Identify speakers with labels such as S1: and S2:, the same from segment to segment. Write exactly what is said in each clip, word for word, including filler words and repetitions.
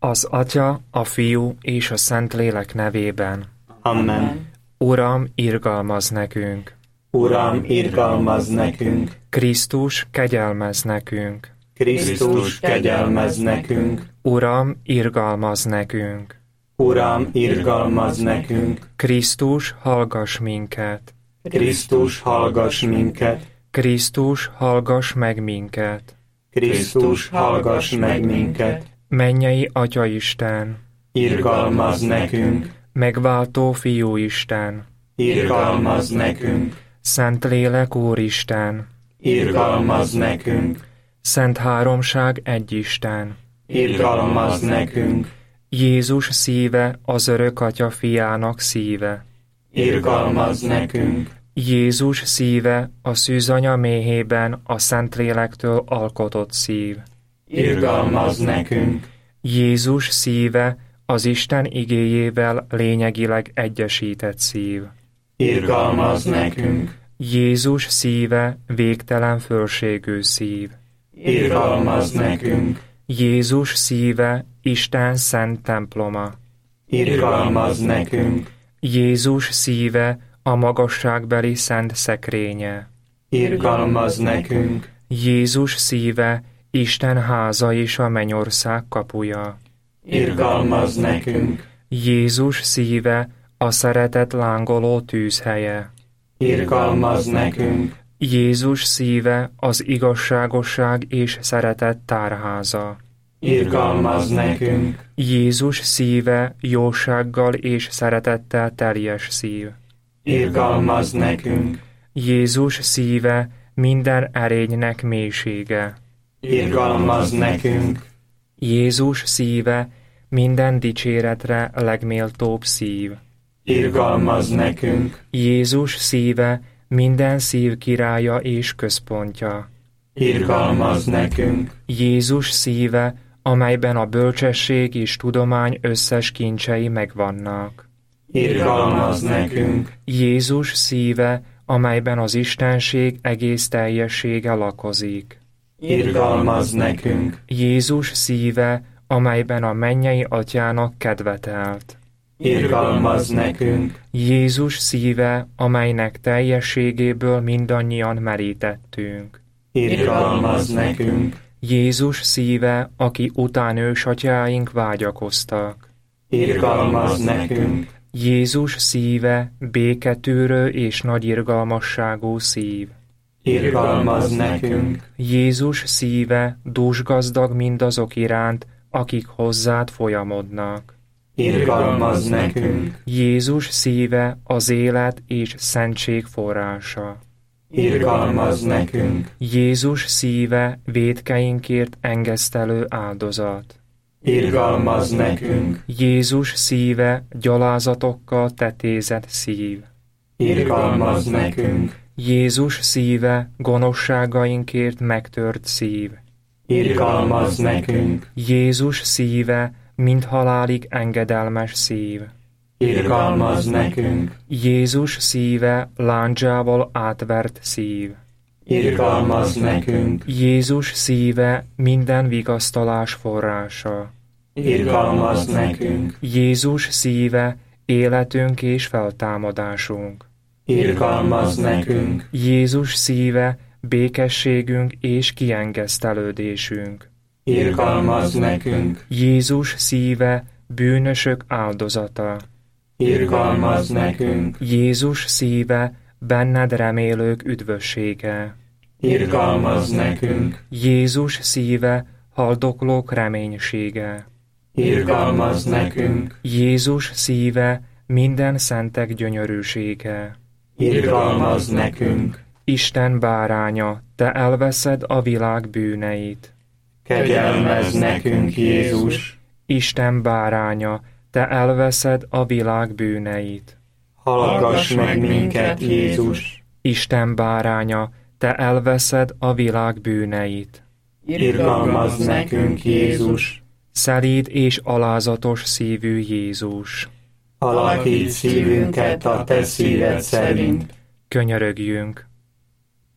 S1: Az Atya, a Fiú és a Szentlélek nevében.
S2: Amen.
S1: Uram, irgalmazz nekünk!
S2: Uram, irgalmazz nekünk!
S1: Krisztus, kegyelmezz nekünk!
S2: Krisztus, kegyelmezz nekünk!
S1: Uram, irgalmazz nekünk!
S2: Uram, irgalmazz nekünk!
S1: Krisztus, hallgass minket!
S2: Krisztus, hallgass minket!
S1: Krisztus, hallgass meg minket!
S2: Krisztus, hallgass meg minket!
S1: Mennyei Atyaisten!
S2: Irgalmazz nekünk!
S1: Megváltó Fiúisten!
S2: Irgalmazz nekünk!
S1: Szentlélek Úristen!
S2: Irgalmazz nekünk!
S1: Szent Háromság Egyisten!
S2: Irgalmazz nekünk!
S1: Jézus szíve az örök Atya fiának szíve!
S2: Irgalmazz nekünk!
S1: Jézus szíve a szűzanya méhében a Szentlélektől alkotott szív!
S2: Irgalmazz nekünk!
S1: Jézus szíve az Isten igéjével lényegileg egyesített szív!
S2: Irgalmazz nekünk!
S1: Jézus szíve végtelen fölségű szív!
S2: Irgalmazz nekünk!
S1: Jézus szíve Isten szent temploma!
S2: Irgalmazz nekünk!
S1: Jézus szíve a magasságbeli szent szekrénye!
S2: Irgalmazz nekünk!
S1: Jézus szíve Isten háza és a mennyország kapuja!
S2: Irgalmazz nekünk!
S1: Jézus szíve a szeretet lángoló tűzhelye!
S2: Irgalmazz nekünk!
S1: Jézus szíve az igazságosság és szeretet tárháza!
S2: Irgalmazz nekünk!
S1: Jézus szíve jósággal és szeretettel teljes szív!
S2: Irgalmazz nekünk!
S1: Jézus szíve minden erénynek mélysége!
S2: Irgalmazz nekünk!
S1: Jézus szíve minden dicséretre legméltóbb szív!
S2: Irgalmazz nekünk!
S1: Jézus szíve minden szív királya és központja!
S2: Irgalmazz nekünk!
S1: Jézus szíve, amelyben a bölcsesség és tudomány összes kincsei megvannak!
S2: Irgalmazz nekünk!
S1: Jézus szíve, amelyben az Istenség egész teljessége lakozik!
S2: Irgalmazz nekünk!
S1: Jézus szíve, amelyben a mennyei Atyának kedvetelt!
S2: Irgalmazz nekünk!
S1: Jézus szíve, amelynek teljességéből mindannyian merítettünk!
S2: Irgalmazz nekünk!
S1: Jézus szíve, aki után ősatyáink vágyakoztak!
S2: Irgalmazz nekünk!
S1: Jézus szíve, béketűrő és nagy irgalmasságú szív!
S2: Irgalmazz nekünk!
S1: Jézus szíve, dúsgazdag mindazok iránt, akik hozzád folyamodnak!
S2: Irgalmazz nekünk!
S1: Jézus szíve az élet és szentség forrása!
S2: Irgalmazz nekünk!
S1: Jézus szíve vétkeinkért engesztelő áldozat!
S2: Irgalmazz nekünk!
S1: Jézus szíve gyalázatokkal tetézett szív!
S2: Irgalmazz nekünk!
S1: Jézus szíve gonoszságainkért megtört szív!
S2: Irgalmazz nekünk!
S1: Jézus szíve mind halálig engedelmes szív!
S2: Irgalmazz nekünk!
S1: Jézus szíve lándzsával átvert szív!
S2: Irgalmazz nekünk!
S1: Jézus szíve minden vigasztalás forrása!
S2: Irgalmazz nekünk!
S1: Jézus szíve életünk és feltámadásunk!
S2: Irgalmazz nekünk!
S1: Jézus szíve békességünk és kiengesztelődésünk!
S2: Irgalmazz nekünk!
S1: Jézus szíve bűnösök áldozata!
S2: Irgalmazz nekünk!
S1: Jézus szíve benned remélők üdvössége!
S2: Irgalmazz nekünk!
S1: Jézus szíve haldoklók reménysége!
S2: Irgalmazz nekünk!
S1: Jézus szíve minden szentek gyönyörűsége!
S2: Irgalmazz nekünk!
S1: Isten báránya, te elveszed a világ bűneit!
S2: Kegyelmezz nekünk, Jézus!
S1: Isten báránya, te elveszed a világ bűneit!
S2: Hallgass meg minket, Jézus!
S1: Isten báránya, te elveszed a világ bűneit!
S2: Irgalmazz nekünk, Jézus!
S1: Szelíd és alázatos szívű Jézus!
S2: Alakíts szívünket a te szíved szerint!
S1: Könyörögjünk!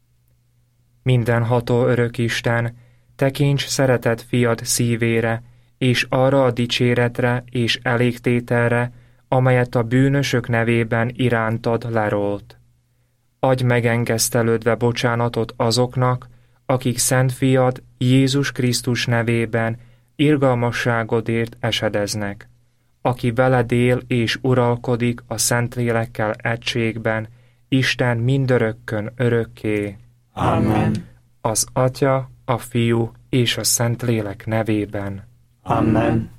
S1: Mindenható örök Isten, tekints szeretett fiad szívére, és arra a dicséretre és elégtételre, amelyet a bűnösök nevében irántad lerólt. Adj megengesztelődve bocsánatot azoknak, akik Szent Fiad Jézus Krisztus nevében irgalmasságodért esedeznek, aki veled él és uralkodik a Szentlélekkel egységben, Isten mindörökkön örökké.
S2: Amen.
S1: Az Atya, a Fiú és a Szentlélek nevében.
S2: Amen.